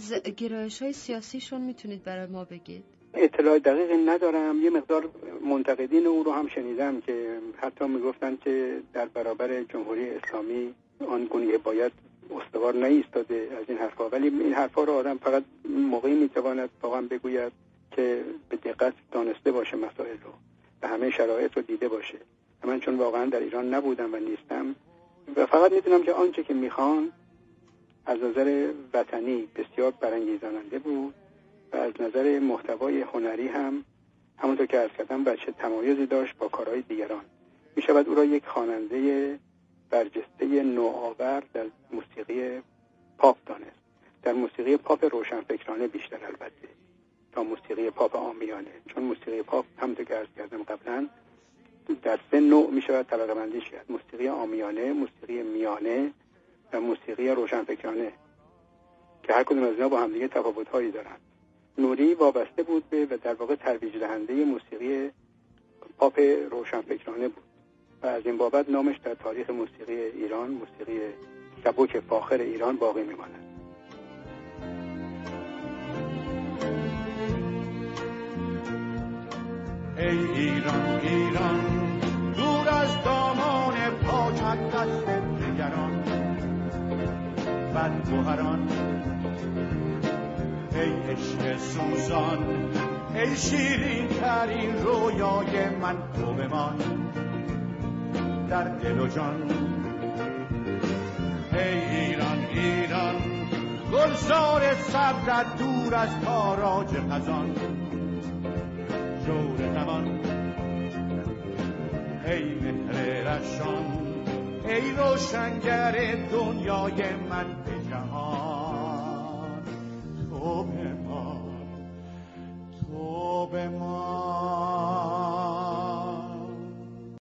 از گرایش‌های سیاسیشون میتونید برای ما بگید؟ اطلاع دقیقی ندارم. یه مقدار منتقدین او رو هم شنیدم که حتی میگفتن که در برابر جمهوری اسلامی آن گونه باید استوار نایستاده از این حرفا، ولی این حرفا رو آدم فقط موقعی میتواند واقعا بگوید که به دقت دانسته باشه مسائل رو و همه شرایط رو دیده باشه. من چون واقعا در ایران نبودم و نیستم و فقط میدونم که آنچه که میخوان از نظر وطنی بسیار برانگیزاننده بود و از نظر محتوای هنری هم همونطور که عرض کردم بچه تمایزی داشت با کارهای دیگران. میشود او را یک خواننده برجسته نوآور در موسیقی پاپ دانست، در موسیقی پاپ روشنفکرانه بیشتر البته تا موسیقی پاپ عامیانه، چون موسیقی پاپ همونطور که عرض کردم قبلا در 3 نوع میشود طبقه بندی کرد: موسیقی عامیانه، موسیقی میانه و موسیقی روشنفکرانه که هر کدوم از اینا با هم دیگه تفاوت‌هایی دارن. نوری وابسته بود به و در واقع ترویج دهنده موسیقی پاپ روشنفکرانه بود و از این بابت نامش در تاریخ موسیقی ایران، موسیقی سبک فاخر ایران باقی میماند. ای ایران ایران دور از دامان پاکت دست دگران بدگوهران، ای عشق سوزان، ای شیرین ترین رویای من، تو بمان در دل و جان. ای ایران ایران گلزار صبرت دور از تاراج خزان جور زمان، ای مهر رخشان، ای روشنگر دنیای من به جهان، تو بمان، تو بمان.